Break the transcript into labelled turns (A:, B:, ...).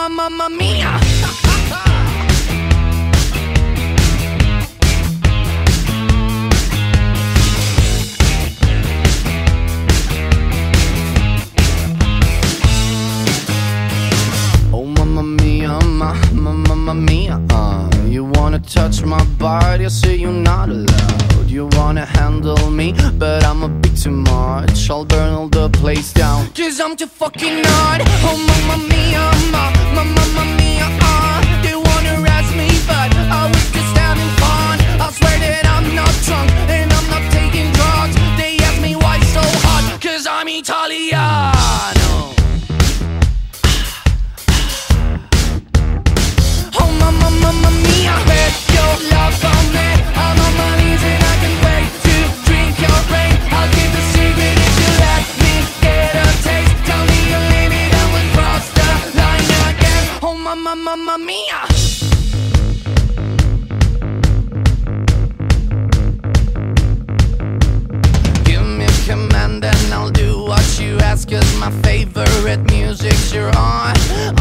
A: mamma mia. Oh mamma mia, mamma mia. You wanna touch my body, I say you're not allowed. You wanna handle me, but I'm a bit too much. I'll burn all the place down, 'cause I'm too fucking hot. Oh mamma mia, mamma mia. They wanna arrest me, but I was just having fun. I swear that I'm not drunk and I'm not taking drugs. They ask me why so hot, 'cause I'm Italiano. Oh mamma mia, bet your love on me. I'm on my knees and I can wait to drink your brain. I'll give the secret if you let me get a taste. Tell me your limit and we'll cross the line again. Oh mamma mia. Give me a command and I'll do what you ask, 'cause my favorite music's you're on.